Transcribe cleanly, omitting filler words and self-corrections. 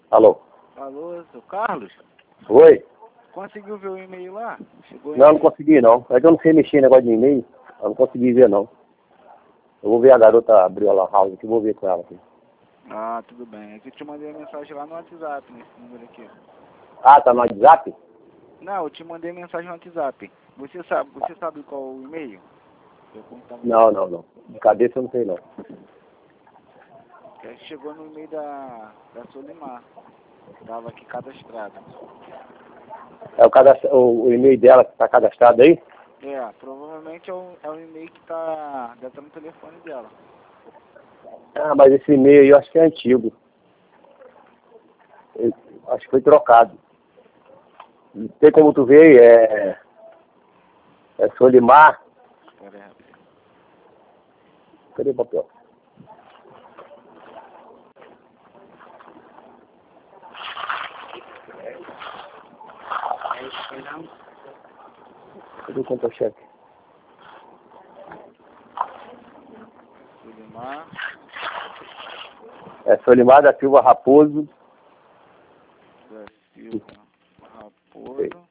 Alô? Alô, seu Carlos? Oi? Conseguiu ver o e-mail lá? Chegou Não, não consegui não. É que eu não sei mexer em negócio de e-mail. Eu não consegui ver não. Eu vou ver a garota abriu a lan house aqui, vou ver com ela aqui. Ah, tudo bem. É que eu te mandei mensagem lá no WhatsApp, nesse número aqui. Ah, tá no WhatsApp? Não, eu te mandei mensagem no WhatsApp. Você sabe qual o e-mail? Não. De cabeça eu não sei não. Chegou no e-mail da Solimar. Tava aqui cadastrado. É o e-mail dela que tá cadastrado aí? É, provavelmente é o e-mail que deve estar no telefone dela. Ah, mas esse e-mail aí eu acho que é antigo. Acho que foi trocado. Não sei como tu vê, é Solimar. Espera aí, rapidinho. Cadê o papel? Cadê o contra-cheque? Solimar. É Solimar da Silva Raposo. Da Silva Raposo.